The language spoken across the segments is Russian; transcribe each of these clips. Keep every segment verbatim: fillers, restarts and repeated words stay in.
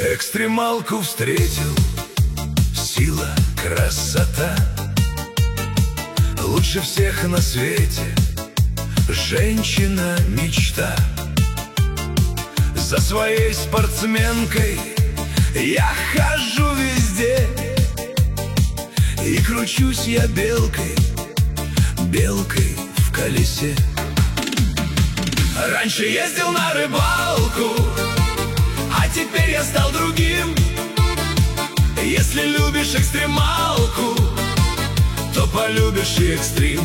Экстремалку встретил, сила, красота, лучше всех на свете, женщина-мечта. За своей спортсменкой я хожу везде, и кручусь я белкой, белкой в колесе. Раньше ездил на рыбалку, а теперь я стал другим. Если любишь экстремалку, то полюбишь и экстрим.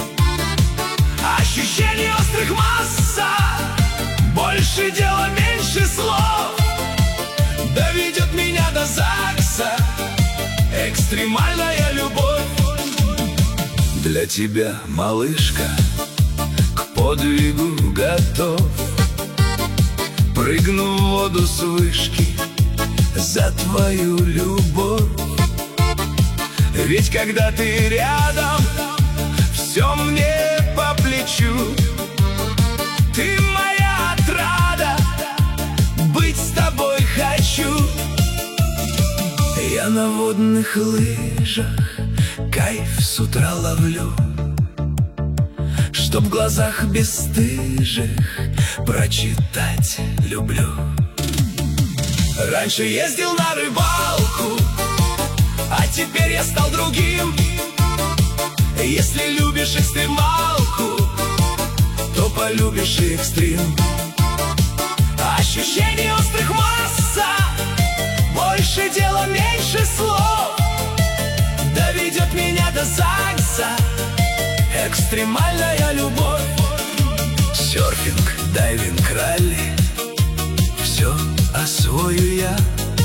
Ощущений острых масса, больше дела, меньше слов. Доведет меня до ЗАГСа экстремальная любовь. Для тебя, малышка, к подвигу готов. Прыгну в воду с вышки за твою любовь. Ведь когда ты рядом, все мне по плечу. Ты моя отрада, быть с тобой хочу. Я на водных лыжах кайф с утра ловлю, чтоб в глазах бесстыжих прочитать люблю. Раньше ездил на рыбалку, а теперь я стал другим. Если любишь экстремалку, то полюбишь и экстрим. Ощущений острых масса, больше дела, меньше слов. Доведет меня до ЗАГСа экстремальная любовь. Серфинг, дайвинг, ралли, все освою я,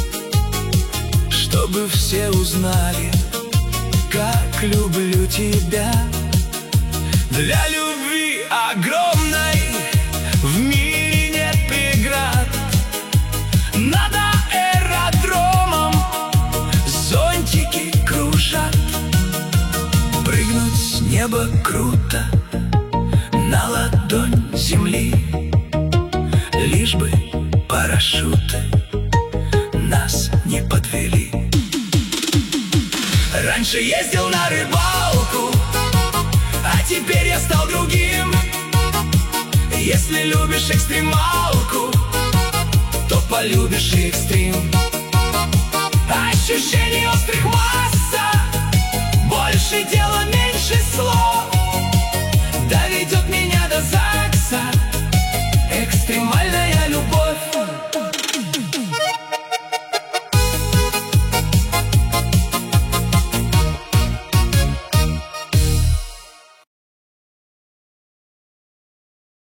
чтобы все узнали, как люблю тебя. Для любви огромной в мире нет преград. Над аэродромом зонтики кружат. Прыгнуть с неба круто на ладонь земли, лишь бы парашюты нас не подвели. Раньше ездил на рыбалку, а теперь я стал другим. Если любишь экстремалку, то полюбишь и экстрим. Ощущений острых